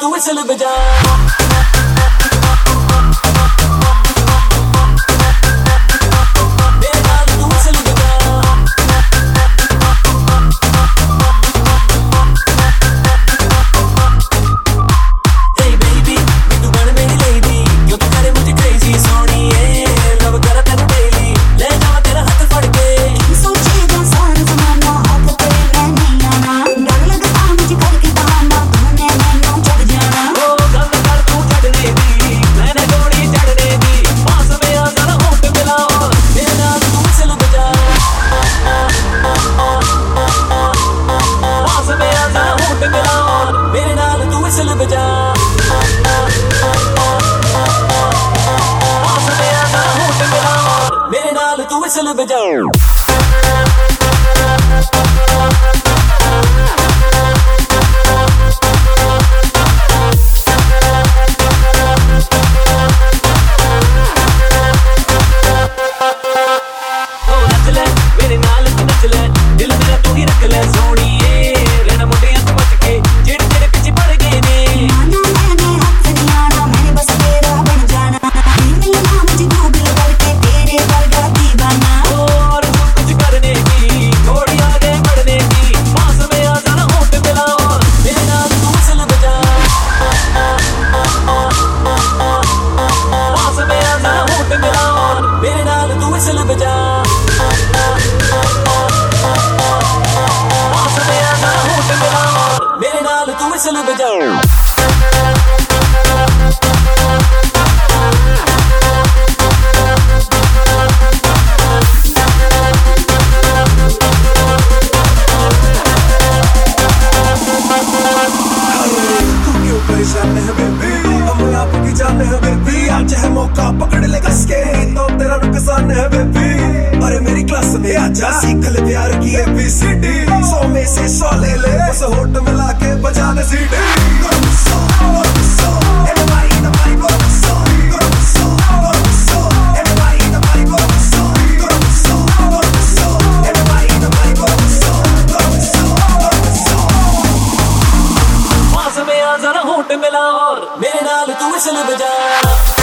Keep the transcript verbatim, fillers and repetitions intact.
तू विसल बजा। मेरे नाल तू विसल बजा। मेरे नाल तू विसल बजा। जाने है बेबी हम आप की जाने है बेबी आज है मौका पकड़ ले कस के तो तेरा नुकसान है बेबी। अरे मेरी क्लास में आजा सीख ले प्यार की एबीसीडी सौ में से सौ ले ले उस होट मिला के बजा ले सीडी। मिला और मेरे नाल तू विसल बजा।